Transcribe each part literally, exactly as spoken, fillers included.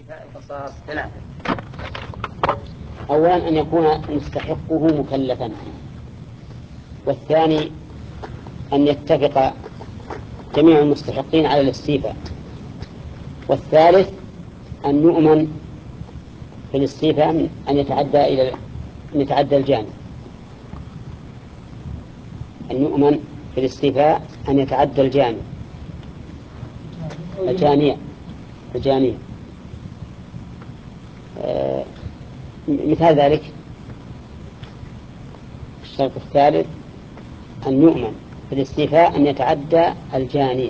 استيفاء القصاص ثلاثة. أولا أن يكون مستحقه مكلفا، والثاني أن يتفق جميع المستحقين على الاستيفاء، والثالث أن يؤمن في الاستيفاء أن يتعدى إلى أن يتعدى الجاني، أن يؤمن في الاستيفاء أن يتعدى الجاني الجانية الجانية آه مثال ذلك الشرط الثالث أن يؤمن في الاستيفاء أن يتعدى الجانية.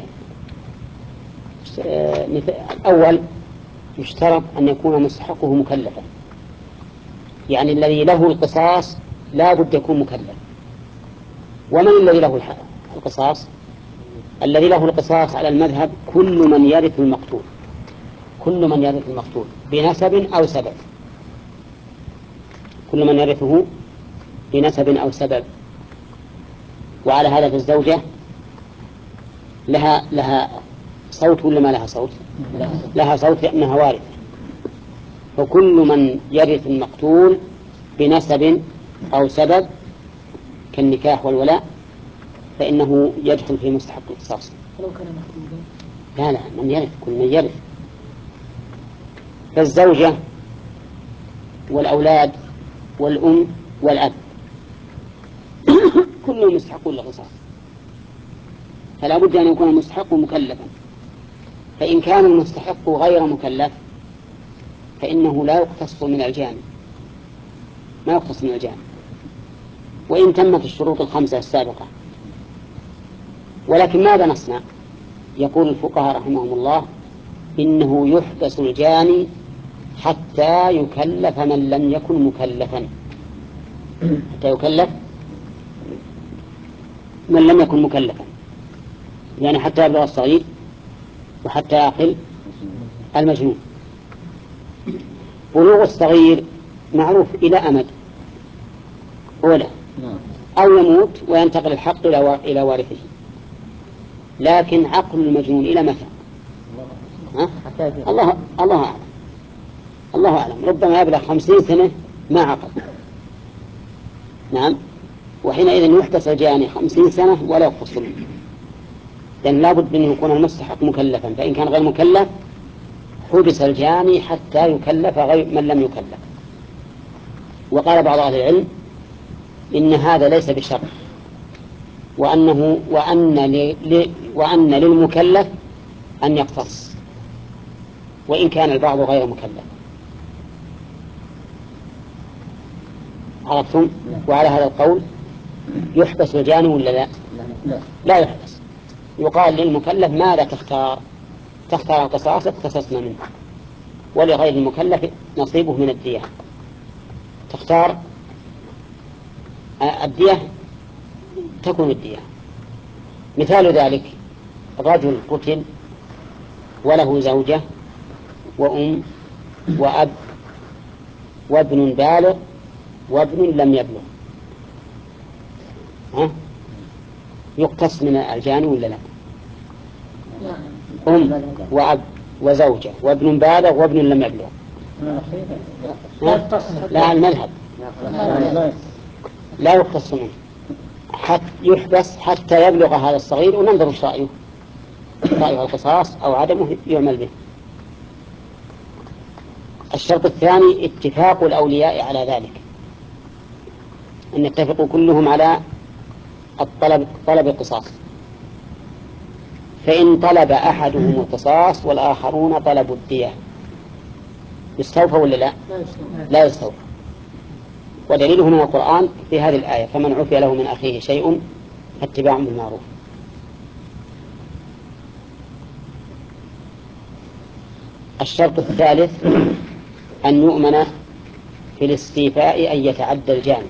آه الأول يشترط أن يكون مستحقه مكلفا، يعني الذي له القصاص لا بد يكون مكلف. ومن الذي له القصاص؟ الذي له القصاص على المذهب كل من يرث المقتول، كل من يرث المقتول بنسب أو سبب، كل من يرثه بنسب أو سبب. وعلى هذا في الزوجة لها لها صوت ولا ما لها صوت؟ لها صوت لأنها وارثة. فكل من يرث المقتول بنسب أو سبب كالنكاح والولاء فإنه يدخل في مستحق القصاص. ولو كان مكتوبا؟ لا لا، من يرث، كل من يرث. فالزوجة والأولاد والأم والأب كلهم مستحقون للقصاص، فلا بد أن يكون المستحق مكلفا. فإن كان المستحق غير مكلف فإنه لا يقتص من الجاني، ما يقتص من الجاني وإن تمت الشروط الخمسة السابقة. ولكن ماذا نصنع؟ يقول الفقهاء رحمهم الله إنه يحبس الجاني حتى يكلف من لم يكن مكلفا، حتى يكلف من لم يكن مكلفا، يعني حتى يبلغ الصغير وحتى يعقل المجنون. بلوغ الصغير معروف إلى أمد أولى، أو يموت وينتقل الحق إلى وارثه. لكن عقل المجنون إلى متى؟ الله الله أعلم، الله أعلم. ربما يبلغ خمسين سنة ما عقل، نعم، وحينئذ يحبس الجاني خمسين سنة ولا يقتص منه، لأن لابد أن يكون المستحق مكلفا. فإن كان غير مكلف حبس الجاني حتى يكلف غير من لم يكلف. وقال بعض أهل العلم إن هذا ليس بشرط، وأنه وأن, ل... وأن للمكلف أن يقتص وإن كان البعض غير مكلف. عرفتم؟ وعلى هذا القول يحبس الجاني ولا لا؟ لا يحبس. يقال للمكلف ماذا تختار؟ تختار القصاص اقتصصنا منه، ولغير المكلف نصيبه من الدية. تختار الدية تكون الدية. مثال ذلك رجل قتل وله زوجة وأم وأب وابن بالغ وابن لم يبلغ، ها؟ يقتص من الجاني ولا لا؟ أم وأب وزوجة وابن بالغ وابن لم يبلغ. لا، المذهب لا يقتص منه، حتى يحبس حتى يبلغ هذا الصغير وننظر ايش رأيه، رأيه القصاص أو عدمه يعمل به. الشرط الثاني اتفاق الأولياء على ذلك، أن يتفقوا كلهم على الطلب طلب القصاص. فإن طلب أحدهم القصاص والآخرون طلبوا الدية يستوفى ولا لا؟ لا يستوفى. ودليله من القرآن في هذه الآية: فمن عفي له من أخيه شيء فاتباع بالمعروف. الشرط الثالث أن يؤمن في الاستيفاء أن يتعدى الجاني،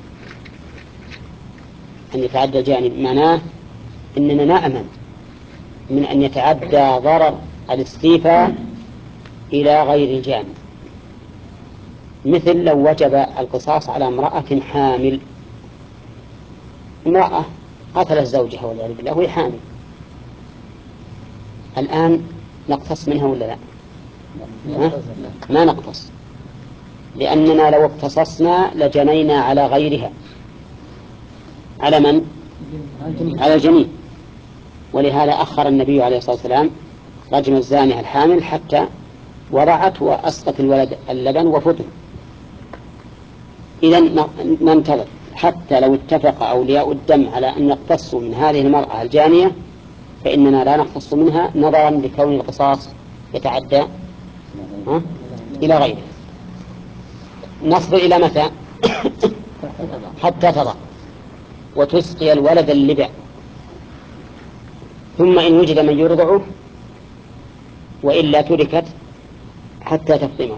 أن يتعدى الجاني معناه إننا نأمن من أن يتعدى ضرر الاستيفاء إلى غير الجاني. مثل لو وجب القصاص على امرأة حامل، امرأة قتلت زوجها والعياذ بالله وهي حامل، الآن نقتص منها ولا لا؟ ما نقتص، لأننا لو اقتصصنا لجنينا على غيرها. على من؟ على الجنين. ولهذا أخر النبي عليه الصلاة والسلام رجم الزانية الحامل حتى وضعت وأسقط الولد اللبن وفطر. إذن ننتظر حتى لو اتفق أولياء الدم على أن يقتصوا من هذه المرأة الجانية فإننا لا نقتص منها نظرا لكون القصاص يتعدى إلى غيره. نصبر إلى متى؟ حتى تضع وتسقي الولد اللبع، ثم إن وجد من يرضعه وإلا تركت حتى تفطمه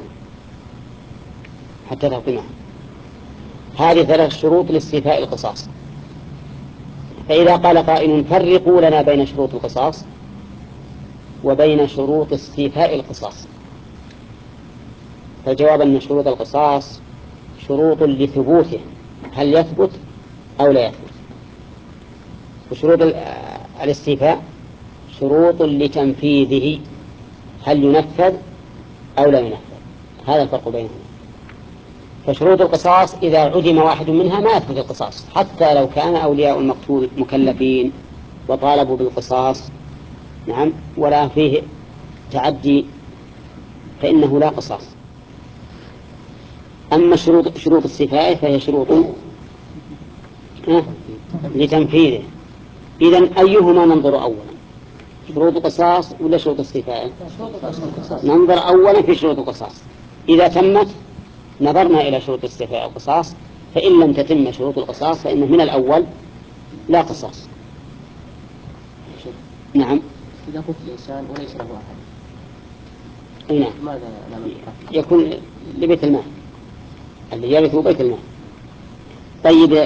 حتى تفطمه. هذه ثلاث شروط لاستيفاء القصاص. فإذا قال قائل فرقوا لنا بين شروط القصاص وبين شروط استيفاء القصاص، فالجواب أن شروط القصاص شروط لثبوته، هل يثبت أو لا يثبت. وشروط الاستيفاء شروط لتنفيذه، هل ينفذ أو لا ينفذ. هذا الفرق بينهم. فشروط القصاص إذا عدم واحد منها ما يثبت القصاص، حتى لو كان أولياء المقتول مكلفين وطالبوا بالقصاص، نعم، ولا فيه تعدي فإنه لا قصاص. أما شروط شروط استيفائه فهي شروط لتنفيذه. إذن أيهما ننظر أولا، شروط القصاص ولا شروط استيفائه؟ ننظر أولا في شروط القصاص. إذا تمت نظرنا إلى شروط استيفاء القصاص، فإن لم تتم شروط القصاص فإنه من الأول لا قصاص. نعم. إذا قتل الإنسان وليس له أحد، نعم، ماذا يكون لبيت المال، اللي يرث بيت المال. طيب،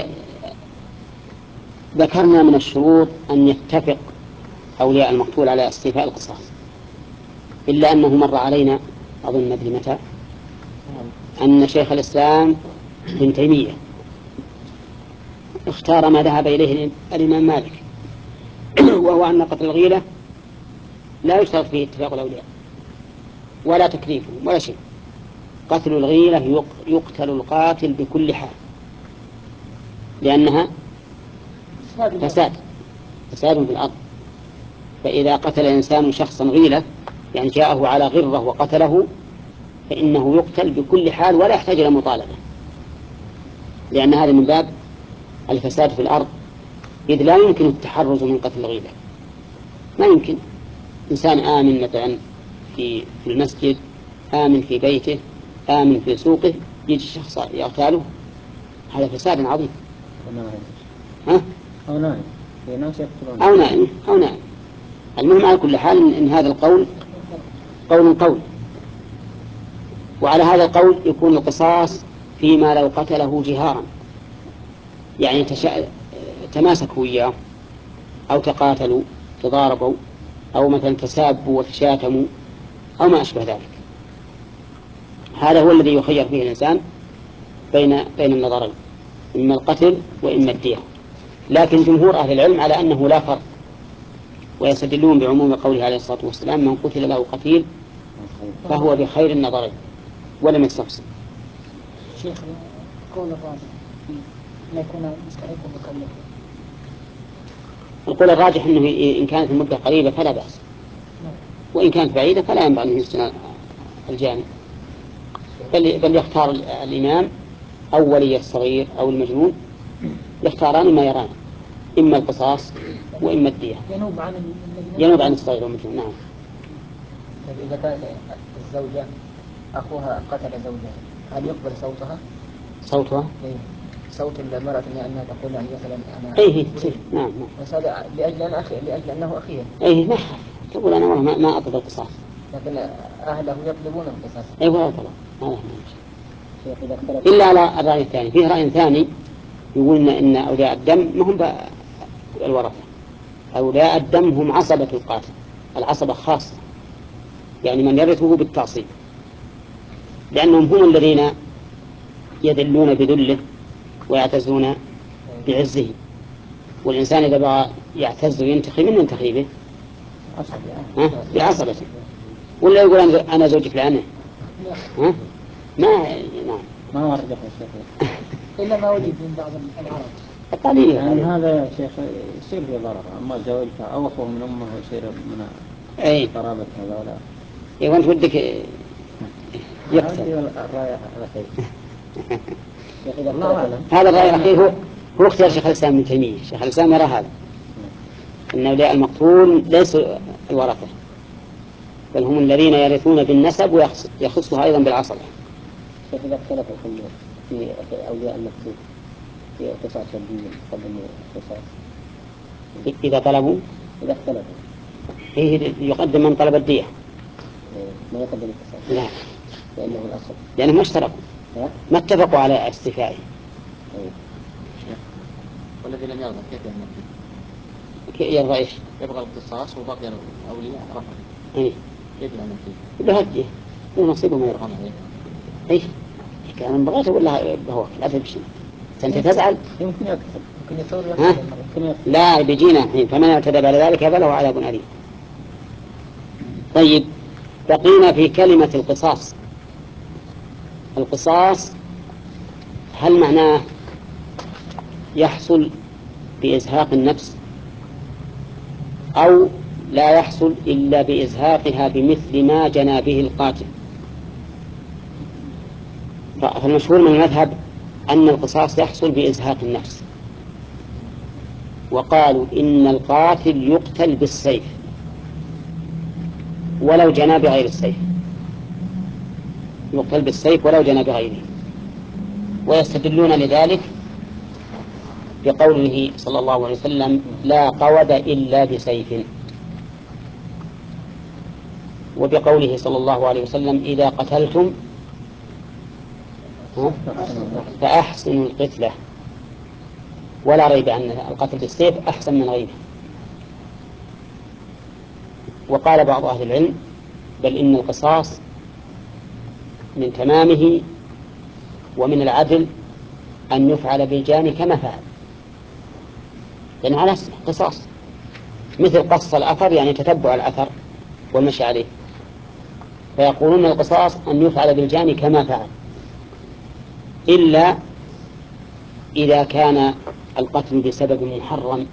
ذكرنا من الشروط أن يتفق أولياء المقتول على استيفاء القصاص، إلا أنه مر علينا أظن مدري متى أن شيخ الإسلام ابن تيمية اختار ما ذهب إليه الإمام مالك وهو أن قتل الغيلة لا يشترط فيه اتفاق الأولياء ولا تكليفهم ولا شيء. قتل الغيلة يقتل القاتل بكل حال، لأنها فساد فساد في الأرض. فإذا قتل إنسان شخصا غيلة يعني جاءه على غرة وقتله فإنه يقتل بكل حال ولا يحتاج إلى مطالبة، لأن هذا من باب الفساد في الأرض، إذ لا يمكن التحرز من قتل الغيلة. ما يمكن. إنسان آمن مثلا في المسجد، آمن في بيته، آمن في سوقه، يجي شخص يغتاله، هذا فساد عظيم. ها؟ أو نائم في ناس يقتلون أو نائم أو نائم. المهم على كل حال إن هذا القول قول قول. وعلى هذا القول يكون القصاص فيما لو قتله جهارا، يعني تشا... تماسكوا إياه أو تقاتلوا تضاربوا أو مثلا تسابوا وتشاتموا أو ما أشبه ذلك. هذا هو الذي يخير فيه الإنسان بين بين النظرين، إما القتل وإما الدية. لكن جمهور أهل العلم على أنه لا فرق، ويستدلون بعموم قوله عليه الصلاة والسلام من قتل له قتيل فهو بخير النظرين، ولم يستفصل. شيخ قول الراجح لا يكون مستحق مكلف. القول الراجح أنه إن كانت المدة قريبة فلا بأس، وإن كانت بعيدة فلا ينبغي أن يسجن الجاني، بل, بل يختار الإمام أو ولي الصغير أو المجنون، يختاران ما يران، إما القصاص وإما الدية، ينوب عن ينوب عن الصغير والمجنون. نعم. إذا كانت الزوجة أخوها قتل زوجها هل يقبل صوتها؟ صوتها؟ إيه. صوت المرأة أنها تقول يعني مثلا أنا إيه إيه نعم نعم. بس هذا لأجل أنا أخي لأجل أنه أخيه. إيه ما تقول أنا والله ما ما أطلب القصاص. لكن أهله يطلبون القصاص. إيه ولا طلب هذا إلا على الرأي الثاني. فيه رأي ثاني يقول إن أولياء الدم ما هم الورثة، أولياء الدم هم عصبة القاتل، العصبة خاصة، يعني من يرثه بالتعصيب، لأنهم هم الذين يذلون بذله ويعتزون بعزه. والإنسان إذا بغى يعتز وينتخي من ينتخي به؟ بعصبته. ولا يقول أنا أنا زوجك لعنه؟ ها؟ ما نعم ما ورد يا شيخ إلا ما وجد من بعض العرب قليل يعني هذا يا شيخ يصير في ضرر. أما زوجها أو أخوه من أمه يصير من أي قرابة هذولا. إيه وأنت ودك يقتل. الرأي الأخير الله أعلم. هذا الرأي الأخير هو هو اختيار شيخ الإسلام ابن تيمية. شيخ الإسلام يرى هذا أن أولياء المقتول ليسوا الورثة بل هم الذين يرثون بالنسب ويخصها أيضا بالعصبة. إذا اختلفوا في أولياء المقتول في قصاص الدين قبل قصاص إذا طلبوا إذا اختلفوا إيه يقدم من طلب الدية ما يقدم القصاص لا لأنه الأصل لأنه ما اشتركوا ما اتفقوا على استيفائه. والذي لم يرضى كيف يعمل؟ كيف يرضى إيش؟ يبغى القصاص وبقي الأولياء رفض. إيه كيف يعمل فيه؟ بهديه ونصيبه ما يرضى. إيش؟ كان بغيت أقول لها هو لا تبشي أنت تزعل. يمكن يكتب يمكن يصور يمكن لا بيجينا الحين فمن اعتدى بعد ذلك فله عذاب أليم. طيب بقينا في كلمة القصاص. القصاص هل معناه يحصل بإزهاق النفس أو لا يحصل إلا بإزهاقها بمثل ما جنى به القاتل؟ فالمشهور من المذهب أن القصاص يحصل بإزهاق النفس وقالوا إن القاتل يقتل بالسيف ولو جنى بغير السيف يقتل بالسيف ولو جنى بغيره. ويستدلون لذلك بقوله صلى الله عليه وسلم لا قود إلا بسيف وبقوله صلى الله عليه وسلم إذا قتلتم فأحسنوا القتلة ولا ريب أن القتل بالسيف أحسن من غيره. وقال بعض أهل العلم بل إن القصاص من تمامه ومن العدل أن يفعل بالجاني كما فعل لأنه على قصاص مثل قص الأثر يعني تتبع الأثر والمشي عليه. فيقولون القصاص أن يفعل بالجاني كما فعل إلا إذا كان القتل بسبب محرم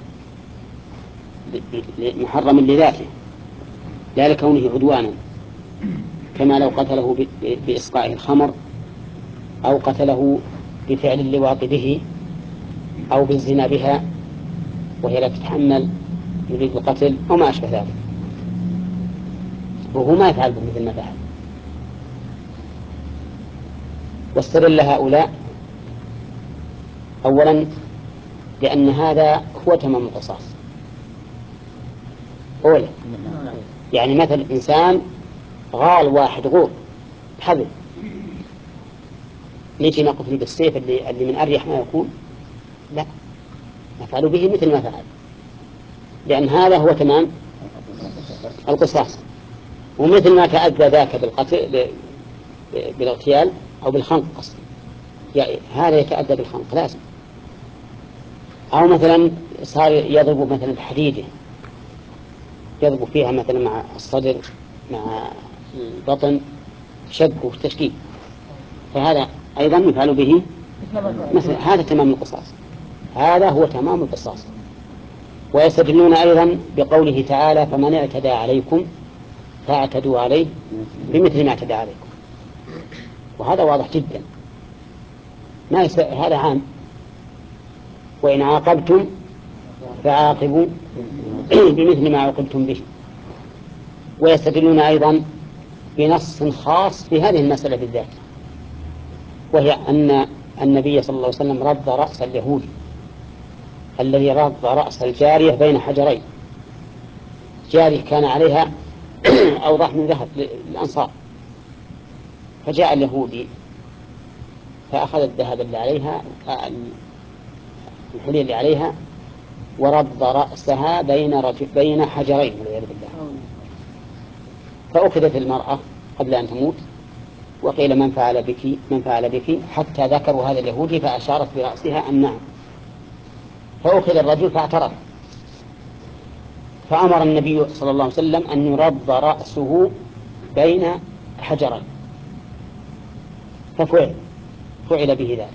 محرم لذاته لا لكونه عدوانا كما لو قتله بإسقاء الخمر أو قتله بفعل اللواط به أو بالزنا بها وهي لا تتحمل يريد القتل أو ما أشبه ذلك وهو ما يفعل مثل ما فعل. واستدل هؤلاء أولا لأن هذا هو تمام القصاص أولا يعني مثل إنسان غال واحد غور بحبل نجي نقتل بالسيف اللي, اللي من أريح ما يكون لا نفعل به مثل ما فعل لأن هذا هو تمام القصاص. ومثل ما تأذى ذاك بالقتل بالاغتيال أو بالخنق قصد يعني هذا يتأذى بالخنق لازم. أو مثلا صار يضرب مثلا بحديده يضرب فيها مثلا مع الصدر مع البطن شق وتشكيك فهذا أيضا يفعل به مثل هذا تمام القصاص. هذا هو تمام القصاص. ويستدلون أيضا بقوله تعالى فمن اعتدى عليكم فاعتدوا عليه بمثل ما اعتدى عليكم وهذا واضح جدا ما يس... هذا عام وإن عاقبتم فعاقبوا بمثل ما عوقبتم به. ويستدلون أيضا بنص خاص في هذه المسألة بالذات وهي أن النبي صلى الله عليه وسلم رد رأس اليهودي الذي رد رأس الجارية بين حجرين جارية كان عليها أوضح من ذهب للأنصار فجاء اليهودي فأخذ الذهب اللي عليها الحلي اللي عليها ورد رأسها بين رجل بين حجرين والعياذ بالله فأخذت المرأة قبل أن تموت وقيل من فعل بك من فعل بك حتى ذكروا هذا اليهودي فأشارت برأسها أن نعم فأخذ الرجل فاعترف فأمر النبي صلى الله عليه وسلم أن يرد رأسه بين حجرين ففعل فعل به ذلك،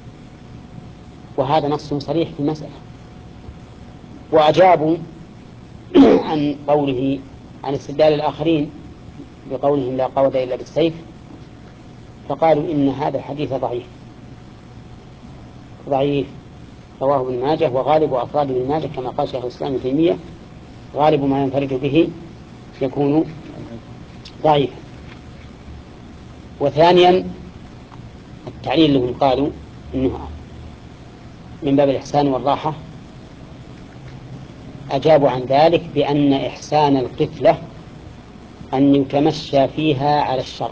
وهذا نص صريح في المسألة. وأجابوا عن قوله عن استدلال الآخرين بقولهم لا قود إلا بالسيف، فقالوا إن هذا الحديث ضعيف ضعيف رواه ابن ماجه، وغالب أفراد ابن ماجه كما قال شيخ الإسلام ابن تيمية غالب ما ينفرد به يكون ضعيفا. وثانيا التعليل لهم قالوا إنه من باب الإحسان والراحة، أجابوا عن ذلك بأن إحسان القفلة أن يتمشى فيها على الشر،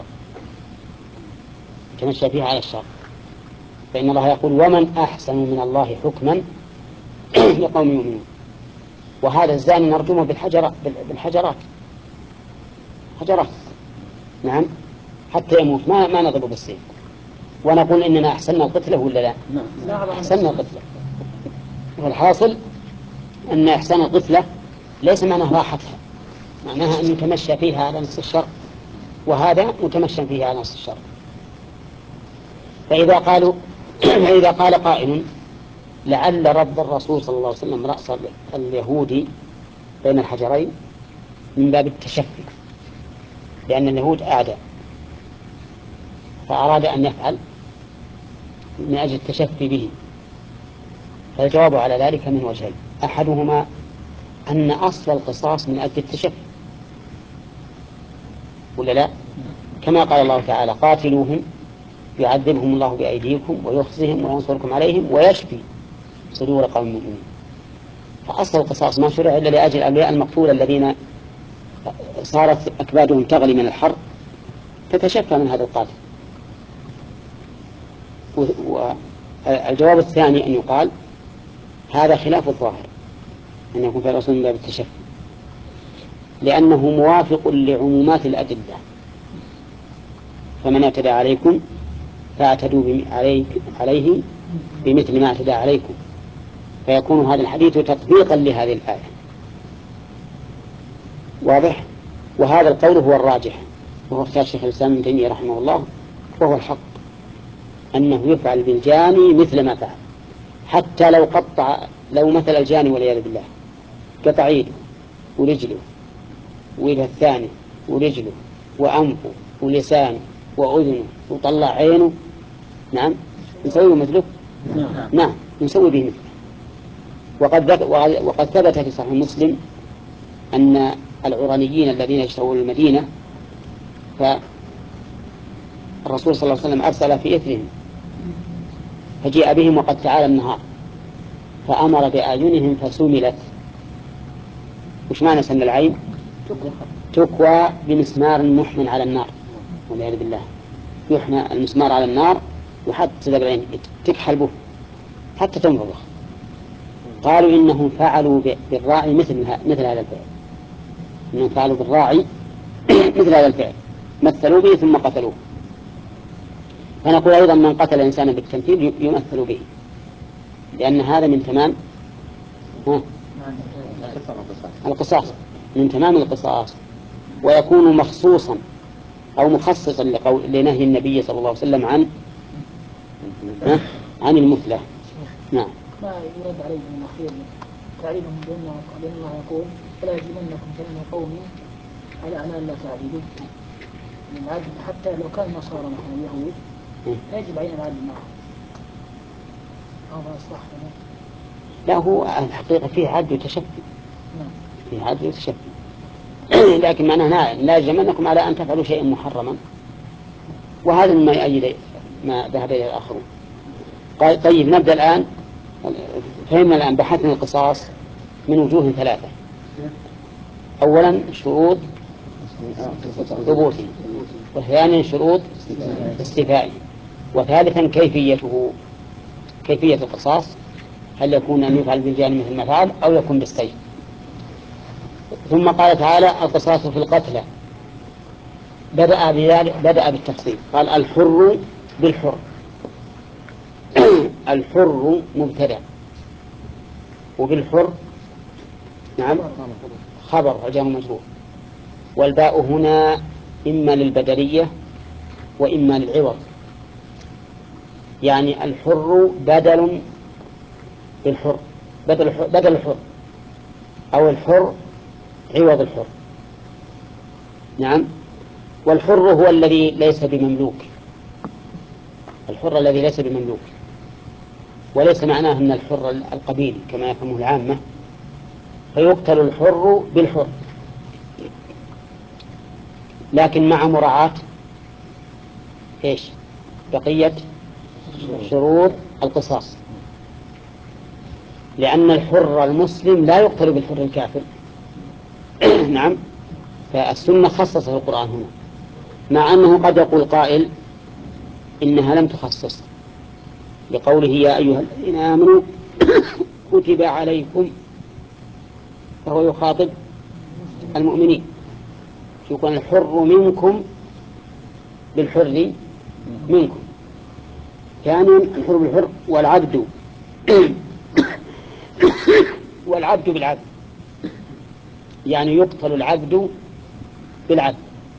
يتمشى فيها على الشر، فإن الله يقول ومن أحسن من الله حكما لقوم يؤمنون. وهذا الزاني نرجمه بالحجرات بالحجرات حجرات نعم حتى يموت، ما ما نضربه بالسيف، ونقول إننا أحسننا القتلة ولا لا؟ أحسننا القتلة. والحاصل أن إحسان القتلة ليس معناه راحتها، معناها أن يتمشى فيها على نفس الشر، وهذا متمشى فيها على نفس الشر. فإذا قالوا فإذا قال قائل لعل رب الرسول صلى الله عليه وسلم رأس اليهودي بين الحجرين من باب التشفي، لأن اليهود أعداء فأراد أن يفعل من أجل التشفي به، فالجواب على ذلك من وجهين: أحدهما أن أصل القصاص من أجل التشفي ولا لا؟ كما قال الله تعالى قاتلوهم يعذبهم الله بأيديكم ويخزهم وينصركم عليهم ويشفي صدور قوم مؤمنين. فأصل القصاص ما شرع إلا لأجل الأولياء المقتول الذين صارت أكبادهم تغلي من الحر تتشفى من هذا القاتل. والجواب الثاني أن يقال هذا خلاف الظاهر، أن يكون في الرسول من باب التشفي، لأنه موافق لعمومات الأدلة: فمن اعتدى عليكم فاعتدوا عليه بمثل ما اعتدى عليكم، فيكون هذا الحديث تطبيقا لهذه الآية. واضح؟ وهذا القول هو الراجح، وهو اختيار شيخ الإسلام ابن تيمية رحمه الله، وهو الحق أنه يفعل بالجاني مثل ما فعل، حتى لو قطع، لو مثل الجاني والعياذ بالله قطع يده ورجله ويده الثاني ورجله وأنفه ولسانه وأذنه وطلع عينه، نعم نسوي مثله، نعم نسوي به مثله. وقد وقد ثبت في صحيح مسلم أن العرانيين الذين اجتووا المدينة فالرسول صلى الله عليه وسلم أرسل في إثرهم فجيء بهم وقد تعالى النهار فأمر بأعينهم فسملت. وش معنى سن العين؟ تكوى بمسمار محمن على النار والعياذ بالله، يحنى المسمار على النار وحتى تذهب العين تكحل به حتى تنفضح. قالوا إنهم فعلوا بالراعي مثل مثل هذا الفعل، إنهم فعلوا بالراعي مثل هذا الفعل، مثلوا به ثم قتلوه. فنقول أيضا من قتل إنسانا بالتمثيل يمثل به، لأن هذا من تمام القصاص، من تمام القصاص، ويكون مخصوصا أو مخصصا لنهي النبي صلى الله عليه وسلم عن عن المثلة. نعم. ما يرد عليه من الأخير تعليمهم بأن الله يقول فلا يجرمنكم شنآن قوم على أن لا تعدلوا، العدل حتى لو كان نصارى مثلا يهود لا يجب علينا العدل معهم. هذا صح؟ لا، هو الحقيقة فيه عدل وتشفي، فيه عدل وتشفي لكن معناه لا يجرمنكم على أن تفعلوا شيئا محرما، وهذا مما يؤيد ما ذهب إليه الآخرون. طيب نبدأ الآن. فهمنا الآن بحثنا القصاص من وجوه ثلاثة: أولا شروط ثبوته، وثانيا شروط استيفائه، وثالثا كيفيته، كيفية القصاص، هل يكون أن يفعل بالجاني مثل ما فعل أو يكون بالسيف. ثم قال تعالى القصاص في القتلى، بدأ بذلك، بدأ بالتفصيل، قال الحر بالحر. الحر مبتدأ وبالحر نعم خبر جاء مجرور، والباء هنا إما للبدلية وإما للعوض. يعني الحر بدل بالحر، بدل الحر, بدل الحر، أو الحر عوض الحر. نعم. والحر هو الذي ليس بمملوك، الحر الذي ليس بمملوك، وليس معناه أن الحر القبيل كما يفهمه العامة، فيقتل الحر بالحر، لكن مع مراعاة إيش؟ بقية شروط القصاص، لأن الحر المسلم لا يقتل بالحر الكافر. نعم. فالسنة خصص القرآن هنا، مع أنه قد يقول قائل إنها لم تخصص، لقوله يا أيها الذين آمنوا كتب عليكم، فهو يخاطب المؤمنين، يكون الحر منكم بالحر منكم. ثانيا الحر بالحر، والعبد والعبد بالعبد، يعني يقتل العبد بالعبد.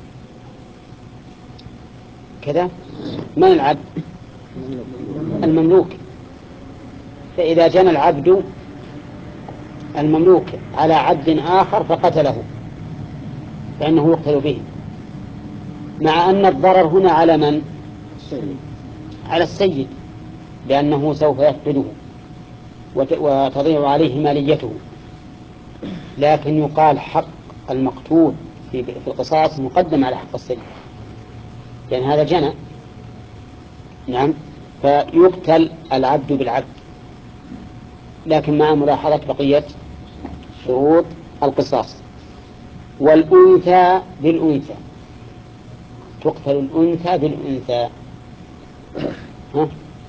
كذا. من العبد؟ المملوك. فإذا جنى العبد المملوك على عبد آخر فقتله فإنه يقتل به، مع أن الضرر هنا على من؟ على السيد، لأنه سوف يفقده وتضيع عليه ماليته. لكن يقال حق المقتول في القصاص مقدم على حق السيد، لأن هذا جنى. نعم. فيقتل العبد بالعبد، لكن مع ملاحظة بقية شروط القصاص. والأنثى بالأنثى، تقتل الأنثى بالأنثى. ها؟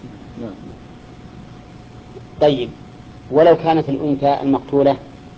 طيب، ولو كانت الأنثى المقتولة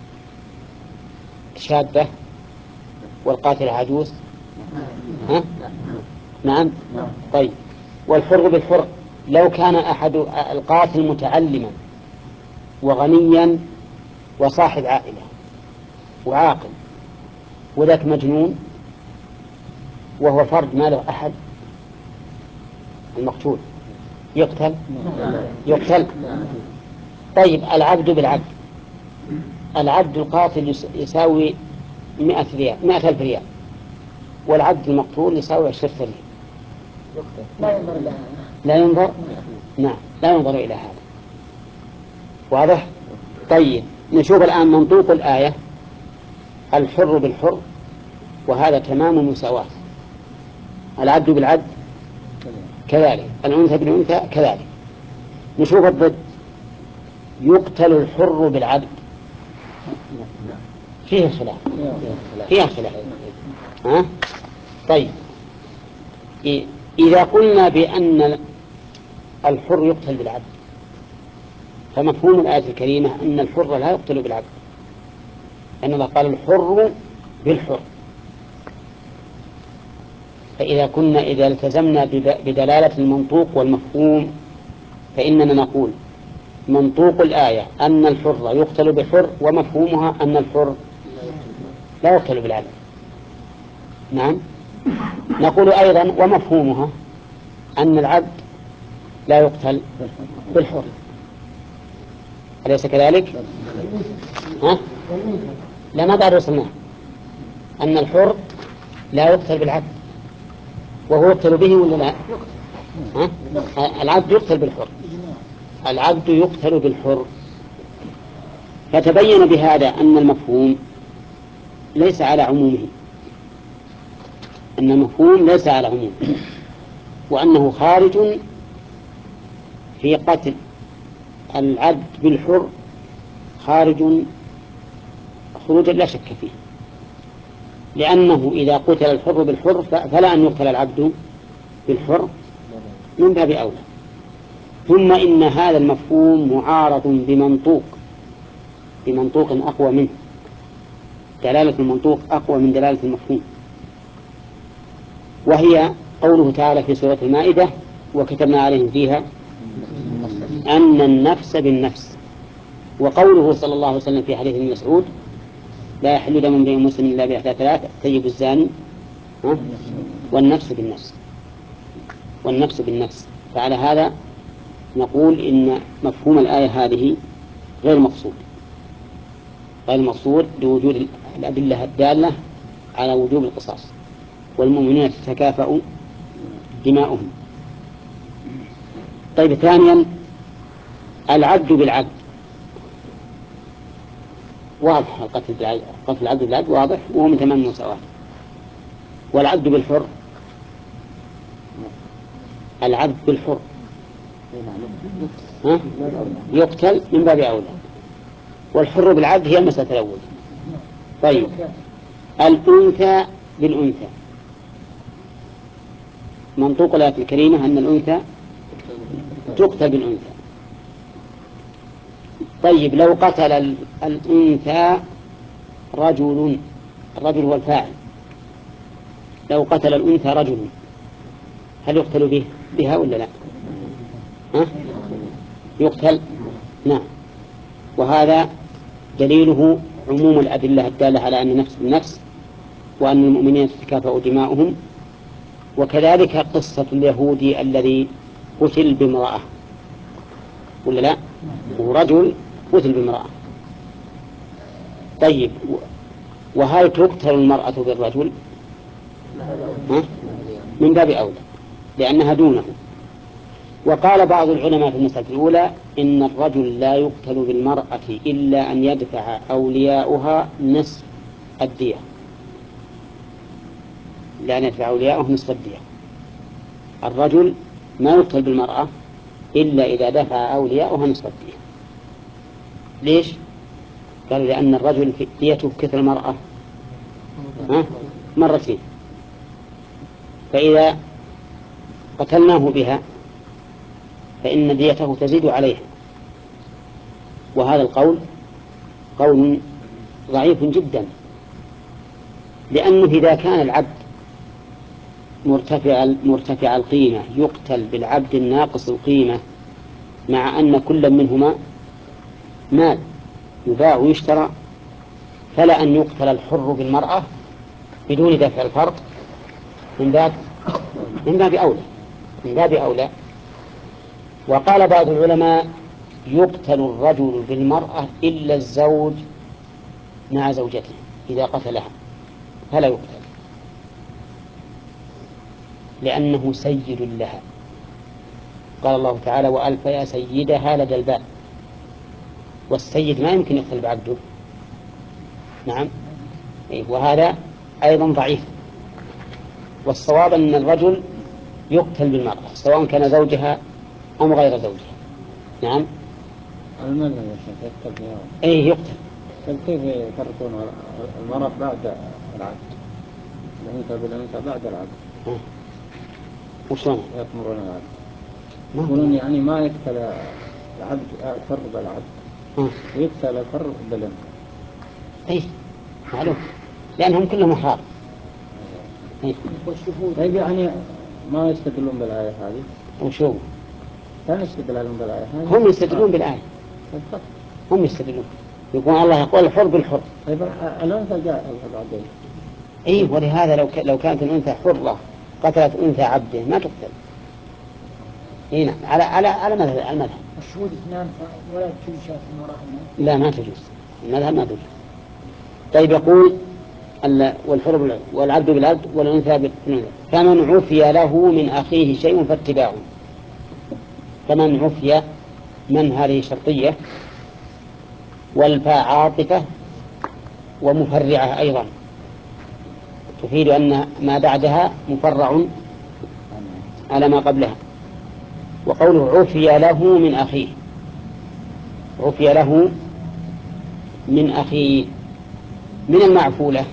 شابة والقاتل عجوز؟ ها؟ نعم. طيب، والحر بالحر، لو كان أحد القاتل متعلما وغنيا وصاحب عائلة وعاقل، وذاك مجنون وهو فرد ما له أحد، المقتول يقتل؟ يقتل. طيب، العبد بالعبد، العبد القاتل يساوي مئة ريال، مئة ألف ريال، والعبد المقتول يساوي عشرة ريال، لا ينظر إلى هذا. لا ينظر. نعم، لا ينظر إلى هذا. واضح؟ طيب، نشوف الآن منطوق الآية: الحر بالحر، وهذا تمام المساواة. العبد بالعبد كذلك، الأنثى بالأنثى كذلك. نشوف الضد: يقتل الحر بالعبد. فيه خلاف، فيه خلاف. ها؟ طيب، إذا قلنا بأن الحر يقتل بالعبد، فمفهوم الآية الكريمة أن الحر لا يقتل بالعبد، لأن الله قال الحر بالحر. فإذا كنا إذا التزمنا بدلالة المنطوق والمفهوم، فإننا نقول منطوق الآية أن الحر يقتل بالحر، ومفهومها أن الحر لا يقتل بالعبد. نعم. نقول أيضا ومفهومها أن العبد لا يقتل بالحر. أليس كذلك؟ ها؟ لا، ما بعد وصلنا. أن الحر لا يقتل بالعبد، وهو يقتل به ولا لا؟ ها؟ العبد يقتل بالحر، العبد يقتل بالحر. فتبين بهذا أن المفهوم ليس على عمومه، أن المفهوم ليس على عمومه، وأنه خارج في قتل العبد بالحر، خارج خروجا لا شك فيه، لأنه إذا قتل الحر بالحر فلا أن يقتل العبد بالحر من باب أولى. ثم إن هذا المفهوم معارض بمنطوق بمنطوق أقوى منه، دلالة المنطوق أقوى من دلالة المفهوم، وهي قوله تعالى في سورة المائدة: وكتبنا عليهم فيها أن النفس بالنفس. وقوله صلى الله عليه وسلم في حديث ابن مسعود: لا يحل دم امرئ مسلم إلا بإحدى ثلاث: الثيب الزاني ها؟ والنفس بالنفس والنفس بالنفس. فعلى هذا نقول إن مفهوم الآية هذه غير مقصود غير مقصود لوجود الأدلة الدالة على وجوب القصاص، والمؤمنون تتكافأ دماؤهم. طيب، ثانيا العبد بالعبد واضح، القتل بالعبد قتل العبد بالعبد واضح وهو من تمام المساواة. والعبد بالحر، العبد بالحر ها؟ يقتل من باب أولى، والحر بالعبد هي المسألة الأولى. طيب، الأنثى بالأنثى، منطوق الآية الكريمة أن الأنثى تقتل بالأنثى. طيب، لو قتل الأنثى رجل، الرجل هو الفاعل، لو قتل الأنثى رجل هل يقتل به بها ولا لا؟ ها؟ يقتل، نعم. وهذا دليله عموم الأدلة الدالة على أن النفس بالنفس، وأن المؤمنين تتكافأ دماؤهم. وكذلك قصة اليهودي الذي قتل بامرأة ولا لا؟ ورجل قتل بامرأة. طيب، وهل تقتل المرأة بالرجل؟ ها؟ من باب أولى لأنها دونه. وقال بعض العلماء في المسألة الأولى إن الرجل لا يقتل بالمرأة إلا أن يدفع أولياؤها نصف الدية، لأن يدفع أولياؤه نصف الدية. الرجل ما يقتل بالمرأة إلا إذا دفع أولياؤها نصف الدية. ليش؟ قالوا لأن الرجل ديته كثر المرأة ها؟ مرتين، فإذا قتلناه بها فإن ديته تزيد عليها. وهذا القول قول ضعيف جدا، لأنه إذا كان العبد مرتفع مرتفع القيمة يقتل بالعبد الناقص القيمة، مع أن كل منهما مال يباع ويشترى، فلا أن يقتل الحر بالمرأة بدون دفع الفرق من باب من باب أولى من باب أولى. وقال بعض العلماء يقتل الرجل بالمرأة إلا الزوج مع زوجته إذا قتلها فلا يقتل، لأنه سيد لها. قال الله تعالى وألف يا سيدها لدى الباب، والسيد ما يمكن يقتل بعبده. نعم، وهذا أيضا ضعيف. والصواب أن الرجل يقتل بالمرأة سواء كان زوجها أم غير زوجها. نعم، المذهب يا شيخ يقتل بها. أي يقتل. كيف يفرقون المرأة بعد العبد، الأنثى بالأنثى بعد العبد؟ ها. وشلون يطمرون العبد؟ يقولون يعني ما يقتل العبد الحر بالعبد، ويقتل الحر بالأنثى. أي معلوم، لأنهم كلهم أحرار. طيب، يعني ما يستدلون بالآية هذه؟ وشو؟ لا يستدلون بالآية هذه. هم يستدلون بالآية، هم يستدلون، يقول الله يقول الحر بالحر. طيب، الأنثى جاء بعدين. أي، ولهذا لو ك... لو كانت الأنثى حرة قتلت أنثى عبده ما تقتل. إيه نعم، على على على مذهب المذهب. الشهود اثنان ولا تجوز شاة المرأة هنا. لا، ما تجوز، المذهب ما تجوز. طيب، يقول والحر والعبد بالعبد والأنثى بالأنثى، فمن عفي له من أخيه شيء فاتباعه. فمن عفي، من هذه شرطية، والفاء عاطفة ومفرعة أيضا تفيد أن ما بعدها مفرع على ما قبلها. وقوله عفي له من أخيه، عفي له من أخيه، من المعفولة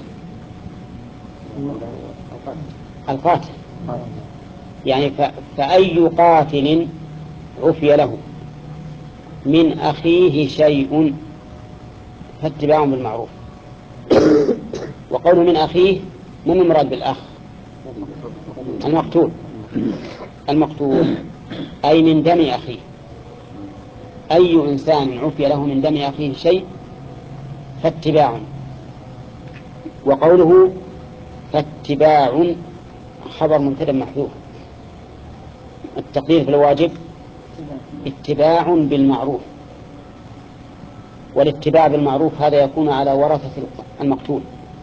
القاتل، يعني فأي قاتل عفي له من أخيه شيء فاتباع بالمعروف. وقوله من أخيه من المراد بالأخ؟ المقتول، المقتول أي من دم أخيه. أي إنسان عفي له من دم أخيه شيء فاتباع. وقوله فاتباع خبر مبتدأ محذوف. التقدير في الواجب اتباع بالمعروف، والاتباع بالمعروف هذا يكون على ورثة المقتول.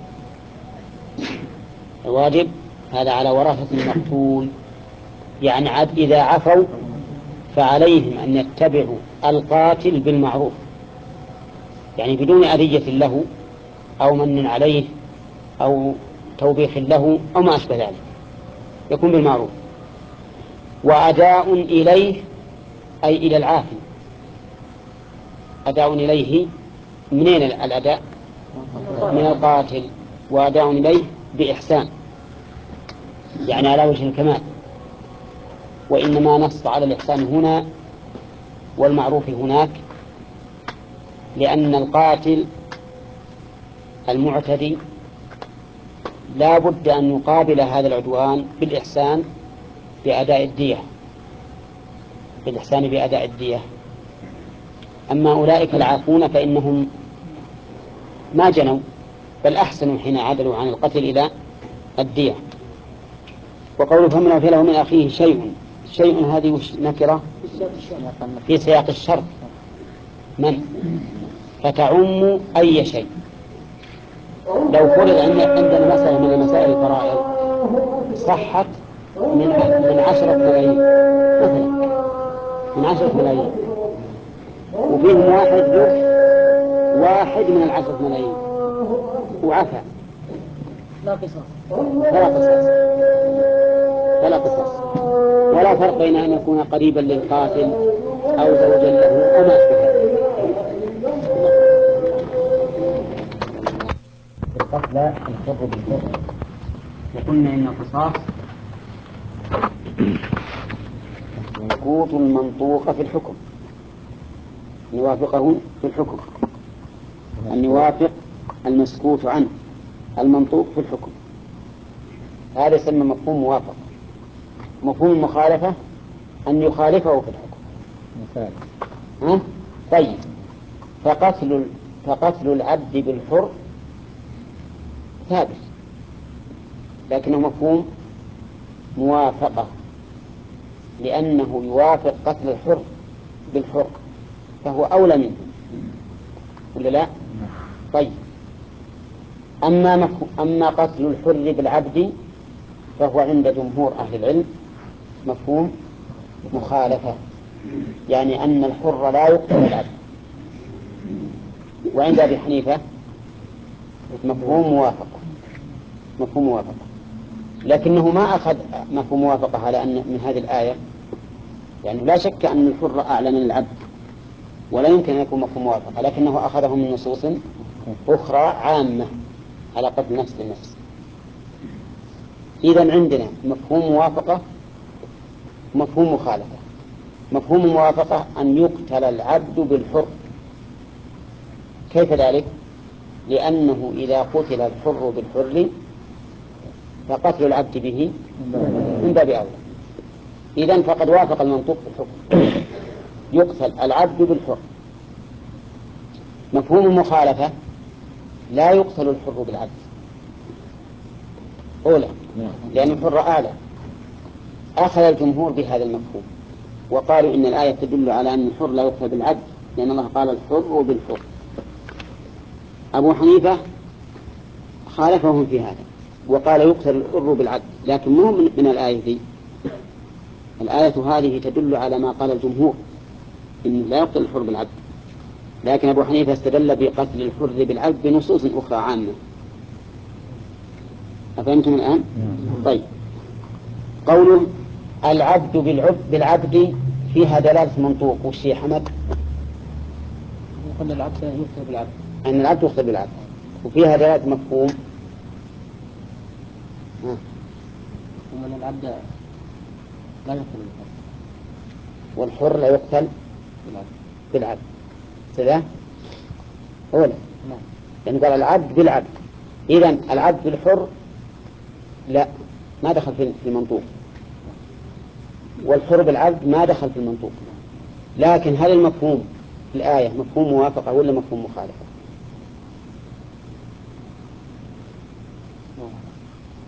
الواجب هذا على ورثة المقتول، يعني عاد إذا عفوا فعليهم أن يتبعوا القاتل بالمعروف، يعني بدون أذية له أو من عليه أو توبيخ له أو ما أشبه ذلك، يكون بالمعروف. وأداء إليه أي إلى العافي، أداء إليه منين الأداء؟ من القاتل. وأداء إليه بإحسان، يعني على وجه الكمال. وإنما نص على الإحسان هنا والمعروف هناك لأن القاتل المعتدي لا بد أن يقابل هذا العدوان بالإحسان بأداء الدية، بالإحسان بأداء الدية. أما أولئك العافون فإنهم ما جنوا بل أحسنوا حين عدلوا عن القتل إلى الدية. وقوله فمن عفي له من أخيه شيء، شيء هذه نكرة في سياق الشرط من فتعم أي شيء. لو فرض عندنا مسألة من مسائل الفرائض صحت من من عشرة ملايين مثلا، من عشرة ملايين، وفيهم واحد له واحد من العشرة ملايين وعفى، لا قصاص فلا قصاص، فلا قصاص، ولا فرق بين أن يكون قريبا للقاتل أو زوجا له أو ما أشبه ذلك. القتل الحر بالحر، وقلنا إن القصاص سقوط المنطوق في الحكم، يوافقه في الحكم، أن يوافق المسكوت عنه المنطوق في الحكم، هذا يسمى مفهوم موافق. مفهوم المخالفة أن يخالفه في الحكم. ها؟ طيب، فقتل فقتل العبد بالحر ثابت، لكنه مفهوم موافقة لأنه يوافق قتل الحر بالحر، فهو أولى منه ولا لا؟ طيب، أما, مفهوم أما قتل الحر بالعبد فهو عند جمهور أهل العلم مفهوم مخالفة، يعني أن الحر لا يقتل بالعبد. وعند أبي حنيفة مفهوم موافقة، مفهوم موافقة، لكنه ما أخذ مفهوم موافقة على أن من هذه الآية، يعني لا شك أن الحر أعلى من العبد ولا يمكن أن يكون مفهوم موافقة، لكنه أخذه من نصوص أخرى عامة على قتل نفس للنفس. إذن عندنا مفهوم موافقة ومفهوم مخالفة. مفهوم الموافقة أن يقتل العبد بالحر. كيف ذلك؟ لأنه إذا قتل الحر بالحر فقتل العبد به من باب أولى. إذن فقد وافق المنطوق في الحكم، يقتل العبد بالحر. مفهوم المخالفة لا يقتل الحر بالعبد أولى، لأن الحر أعلى. أخذ الجمهور بهذا المفهوم وقالوا إن الآية تدل على أن الحر لا يقتل بالعبد، لأن الله قال الحر بالحر. أبو حنيفة خالفهم في هذا وقال يقتل الحر بالعبد، لكن مو من الآية دي. الآية هذه تدل على ما قال الجمهور إن لا يقتل الحر بالعبد، لكن أبو حنيفة استدل بقتل الحر بالعبد بنصوص أخرى عامة. أفهمتم الآن؟ طيب، قوله العبد بالعبد, بالعبد فيها دلالة منطوق. وش يا حمد؟ يقول العبد يقتل بالعبد، أن العبد يقتل بالعبد، وفيها دلالة مفهوم ومن العبد لا يقتل بالعبد والحر لا يقتل بالعبد بالعبد. كذا أولا يعني قال العبد بالعبد، إذن العبد بالحر لا ما دخل في المنطوق، والحر بالعبد ما دخل في المنطوق. لكن هل المفهوم في الآية مفهوم موافقة ولا مفهوم مخالفة؟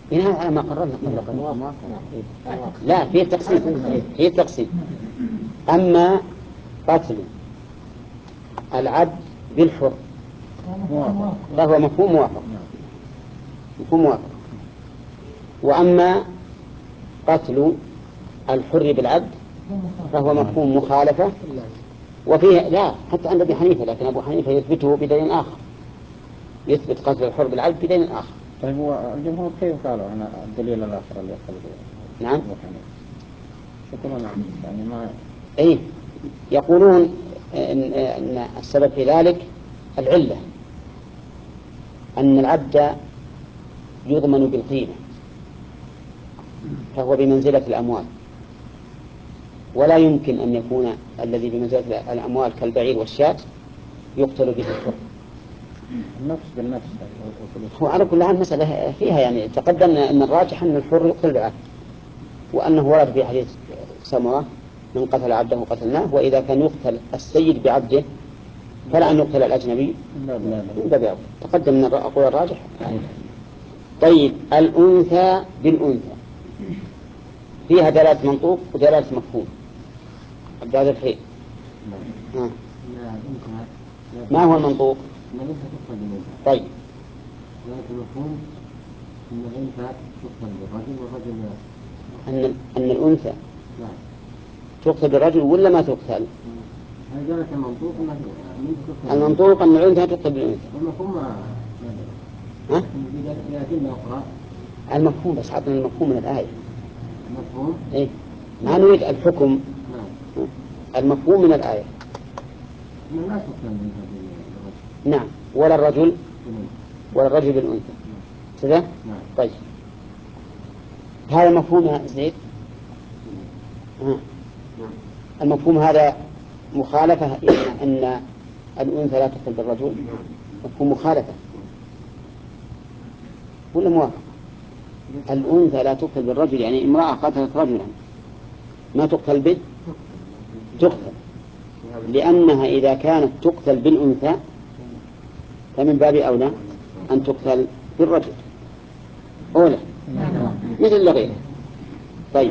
بناء على ما قررنا قبل. لا في تقسيم، في تقسيم. أما قتل العبد بالحر فهو مفهوم موافق، مفهوم موافق. وأما قتل الحر بالعبد فهو مفهوم مخالفة. وفيه لا حتى عند أبي حنيفة، لكن أبو حنيفة يثبته بدليل آخر، يثبت قتل الحر بالعبد بدليل آخر. طيب هو الجمهور كيف قالوا عن الدليل الآخر اللي يقول نعم أبو حنيفة؟ شكرا نعم يعني ما أي يقولون إن, إن السبب في ذلك العلة أن العبد يضمن بالقيمة فهو بمنزلة الأموال، ولا يمكن أن يكون الذي بمنزلة الأموال كالبعير والشاة يقتل به الحر. النفس بالنفس. هو على كل حال مسألة فيها يعني تقدمنا أن الراجح أن الحر يقتل بالعبد، وأنه ورد في حديث سمرة من قتل عبده قتلناه، وإذا كان يقتل السيد بعبده فلا أن يقتل الأجنبي بعبده. تقدم أن أقول الراجح. طيب الأنثى بالأنثى فيها دلالة منطوق ودلالة مفهوم. عبد هذا الحين ما هو المنطوق؟ طيب المفهوم أن الأنثى تقتل بالرجل والرجل أن أن الأنثى تقتل بالرجل ولا ما تقتل؟ هذا المنطوق. المنطوق أن الأنثى تقتل بالأنثى. المفهوم ها؟ في أدلة أخرى. المفهوم بس عطنا المفهوم من الآية. المفهوم؟ إيه ما نريد الحكم. نعم. المفهوم من الآية. لا تقتل بالرجل. نعم ولا الرجل ولا الرجل بالأنثى كذا. نعم. طيب هذا مفهوم يا زيد. ها. المفهوم هذا مخالفة أن الأنثى لا تقتل بالرجل، مفهوم مخالفة ولا موافق؟ الأنثى لا تقتل بالرجل يعني امرأة قتلت رجلا ما تقتل به، تقتل، لأنها إذا كانت تقتل بالأنثى فمن باب أولى أن تقتل بالرجل أولى مثل لغيره. طيب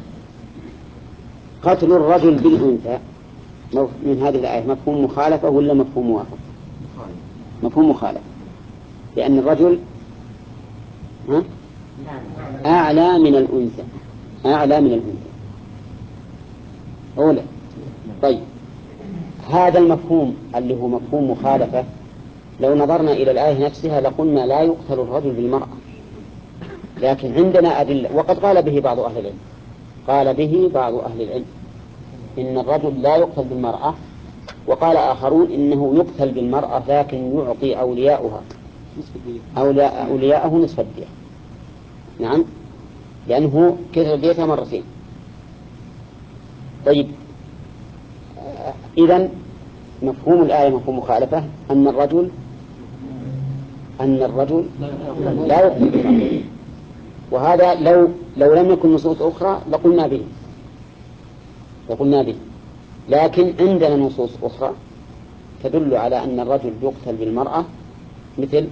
قتل الرجل بالأنثى من هذه الآية مفهوم مخالفة ولا مفهوم موافق؟ مفهوم مخالفة، لأن الرجل ها؟ أعلى من الأنثى، أعلى من الأنثى أولى. طيب هذا المفهوم اللي هو مفهوم مخالفة لو نظرنا إلى الآية نفسها لقلنا لا يقتل الرجل بالمرأة، لكن عندنا أدلة وقد قال به بعض أهل العلم، قال به بعض أهل العلم إن الرجل لا يقتل بالمرأة، وقال آخرون إنه يقتل بالمرأة لكن يعطي أولياؤها أولياء أولياءه نصف الدية. نعم لأنه كثر ديتها مرتين. طيب إذن مفهوم الآية مفهوم مخالفة أن الرجل أن الرجل لا يقتل بالمرأة، وهذا لو لو لم يكن نصوص أخرى لقلنا به لقلنا به لكن عندنا نصوص أخرى تدل على أن الرجل يقتل بالمرأة مثل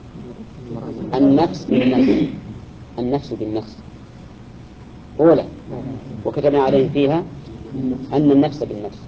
النفس بالنفس، النفس بالنفس أولا وكتبنا عليه فيها أن النفس بالنفس.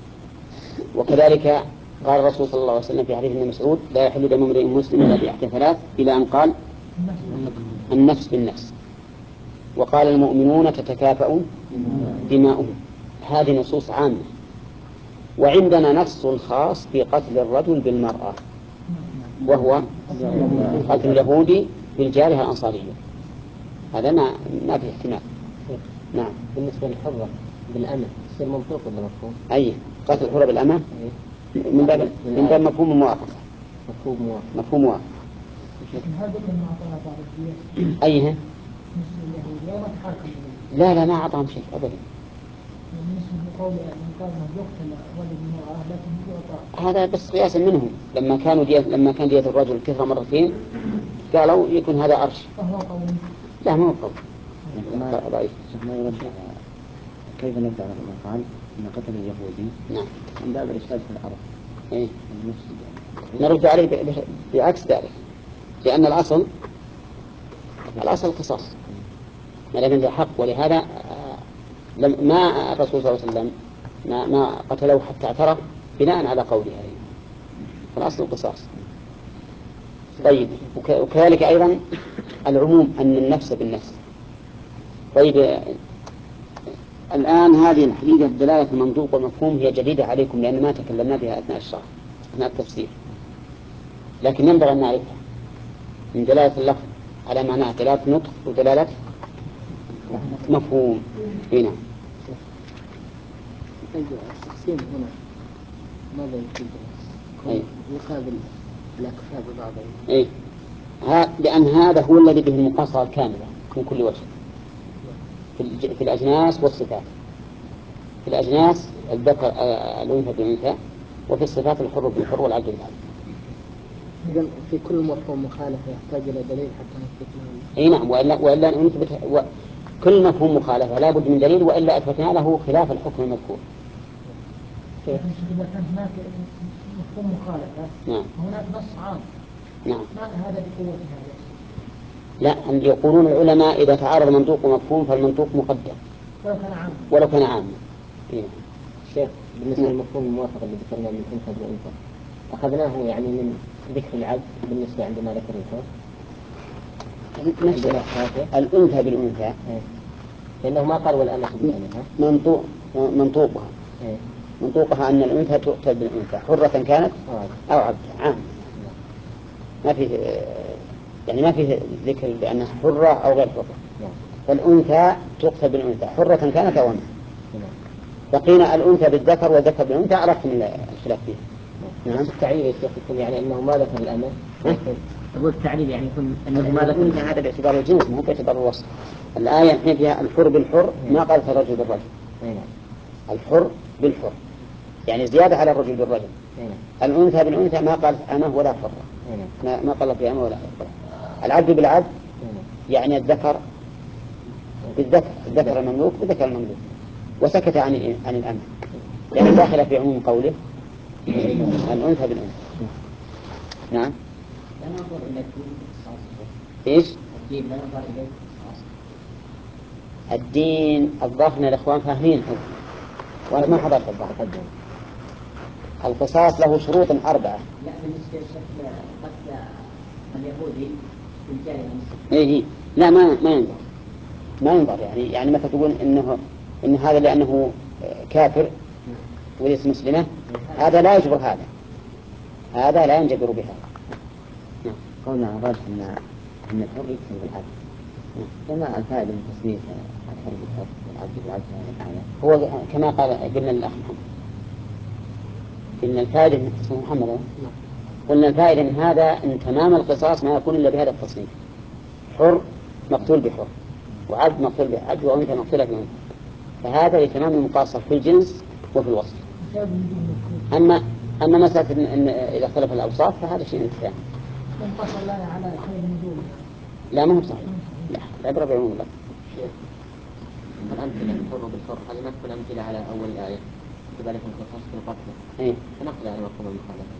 وكذلك قال الرسول صلى الله عليه وسلم في حديث ابن مسعود لا يحل دم امرئ مسلم إلا بإحدى ثلاث إلى أن قال النفس بالنفس، وقال المؤمنون تتكافأ دماؤهم. هذه نصوص عامة. وعندنا نص خاص في قتل الرجل بالمرأة وهو قتل اليهودي بالجارية الأنصارية، هذا ما ما في احتمال. نعم بالنسبة للحرة بالأمة يصير منطوق ولا مفهوم؟ أي قتل الحرة بالأمة من باب من باب مفهوم الموافقة. مفهوم موافق. مفهوم موافق. لكن هذا كان أعطاها بعض الديات. أيها؟ لا لا ما أعطاهم شيء أبدا. هذا بس قياسا منهم لما كانوا دية لما كان دية الرجل كثرة مرتين قالوا يكون هذا عرش. لا ما هو قول. ضعيف. كيف نرد على ما قال إن قتل اليهودي؟ نعم. من باب الإشهاد في العرب. إيه. نرد عليه بعكس ذلك، لأن الأصل الأصل القصاص ما لم عنده حق. ولهذا لم ما الرسول صلى الله عليه وسلم ما, ما قتله حتى اعترف بناء على قوله هذه، فالأصل القصاص. طيب وكذلك أيضا العموم أن النفس بالنفس. طيب الآن هذه الحديثة دلالة المنطوق والمفهوم هي جديدة عليكم لأن ما تكلمنا بها أثناء الشرح أثناء التفسير، لكن ينبغي أن نعرفها من دلالة اللفظ على معناه دلالة نطق ودلالة مفهوم. هنا التقسيم هنا ماذا يفيد؟ يقابل الأكفاء ببعضهم. إيه ها لأن هذا هو الذي به المقاصة الكاملة من كل وجه في الأجناس والصفات. في الأجناس الذكر الأنثى بالأنثى، وفي الصفات الحر بالحر والعبد بالعبد. إذن في كل مفهوم مخالفة يحتاج إلى دليل حتى نثبت له. أي نعم، وإلا وإلا نثبت و... كل مفهوم مخالفة لا بد من دليل، وإلا أثبتنا له خلاف الحكم المذكور. إذا كان هناك مفهوم مخالفة نعم. هناك نص عام. نعم. ما هذا بقوة هذا؟ لا، يقولون العلماء إذا تعارض منطوق ومفهوم فالمنطوق مقدم ولو كان عام. ولو كان عام. إيه. شيخ بالنسبة للمفهوم الموافق اللي ذكرناه من أنثى بالأنثى أخذناه يعني من ذكر العبد بالنسبة عندما ذكر الحر نفس الأنثى بالأنثى. إيه. لأنه ما قال والأنثى بالأنثى. منطوق منطوقها إيه. منطوقها أن الأنثى تقتل بالأنثى حرة كانت أو عبد عام. ما فيه يعني ما فيه ذكر بأنها حرة أو غير حرة. فالأنثى تقتل بالأنثى حرة كانت أو أنثى. بقينا الأنثى بالذكر والذكر بالأنثى عرفتم الخلاف فيها. نعم. التعليل يا شيخ يكون يعني أنه ما ذكر الأمر. هو التعليل يعني يكون أنه ما ذكر هذا باعتبار الجنس مو باعتبار الوصف. الآية الحين فيها الحر بالحر ما قالت الرجل بالرجل. الحر بالحر يعني زيادة على الرجل بالرجل. الأنثى بالأنثى ما قالت أنا ولا حرة. ما ما قالت أنا ولا حرة. العبد بالعبد يعني الذكر بالذكر الذكر المملوك بالذكر المملوك، وسكت عن عن الأمر يعني داخل في عموم قوله الأنثى بالأنثى. نعم. لا ننظر إلى الدين إيش؟ الدين لا ننظر إليه الدين الظاهر الإخوان فاهمين وأنت ما حضرت الظاهر. القصاص له شروط أربعة. لا بالنسبة لشكل قتل اليهودي بالجانب. إيه لا ما ما ينظر ما ينظر يعني يعني مثلا تقول إنه إن هذا لأنه كافر وليس مسلمة هذا لا يجبر هذا هذا لا ينجبر بها. قولنا الراجح أن أن الحر يكسب بالعبد كما الفائدة من تسمية الحر بالحر والعبد بالعبد هو كما قال قلنا للأخ محمد قلنا الفائدة من اسمه محمد قلنا الفائدة من هذا أن تمام القصاص ما يكون إلا بهذا التصنيف حر مقتول بحر وعبد مقتول بعبد وأنثى مقتولة بأنثى، فهذا لتمام المقاصة في الجنس وفي الوصف. أما أما مسألة إن, إن إذا اختلف الأوصاف فهذا شيء ثاني. انتصر لنا على خير نزول. لا ما هو صحيح. لا العبرة بعموم اللفظ. الأمثلة بالحر بالحر هذه ما تكون أمثلة على أول الآية كذلك القصاص في القتل. إيه. فنقل على مفهوم المخالفة.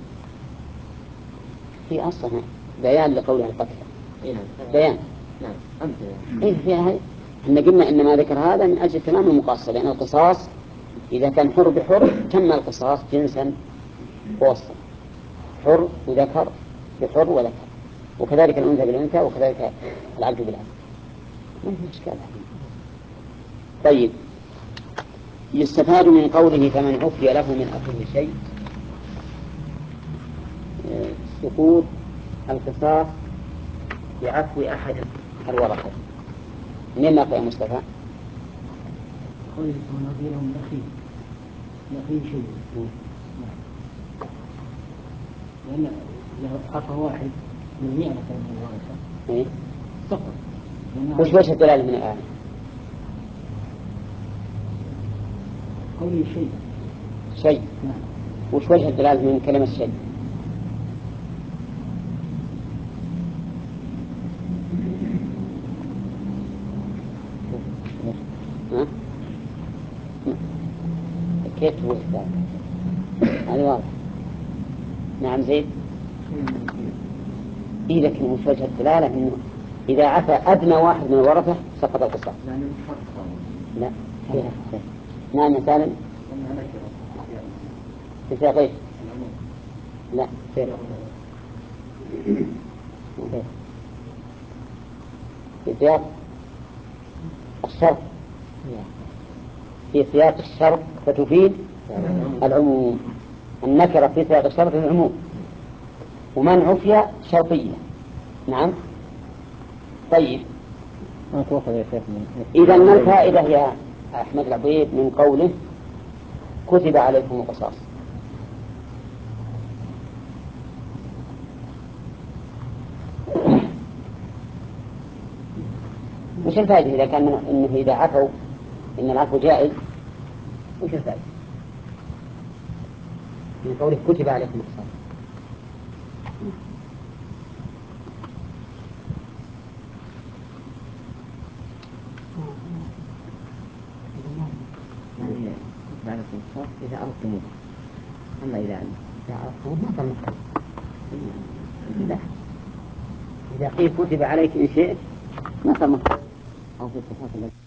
في أصلا بيان لقولها القتل. إيه نعم. بيان. نعم أمثلة. إيه فيها هاي. إحنا قلنا إن ما ذكر هذا من أجل تمام المقاصة لأن القصاص إذا كان حر بحر تم القصاص جنسا ووصفا حر وذكر بحر وذكر وكذلك الأنثى بالأنثى وكذلك العبد بالعبد ما في إشكال. طيب يستفاد من قوله فمن عفي له من أخيه شيء سقوط القصاص بعفو أحد الورثة. منين نقرأ مصطفى؟ قوله ونظيره من أخيه من أخيه شيء لأن له أخ واحد من مئة من الورثة إيه؟ سقط. وش وجه الدلالة من الآية؟ قوله شيء شيء. نعم. وش وجه الدلالة من كلمة شيء؟ ها؟ كيف تقول هذا واضح. نعم زيد. إيه لكن وش وجه الدلالة إنه إذا عفى أدنى واحد من الورثة سقط القصاص. لا فيها نعم مثالا في سياق ايش؟ لا في سياق الشرط، في سياق الشرط فتفيد العموم. النكرة في سياق الشرط العموم، ومن عفي شرطية. نعم. طيب إذا ما الفائدة يا أحمد العبيد من قوله كتب عليكم القصاص؟ وش الفائدة إذا كان إنه إذا عفوا إن العفو جائز؟ وش الفائدة من قوله كتب عليكم القصاص؟ إذا أردتموه، أما إذا إذا أردتموه ما صار لا، إذا قيل كتب عليك إن شئت ما صار أو في الصفات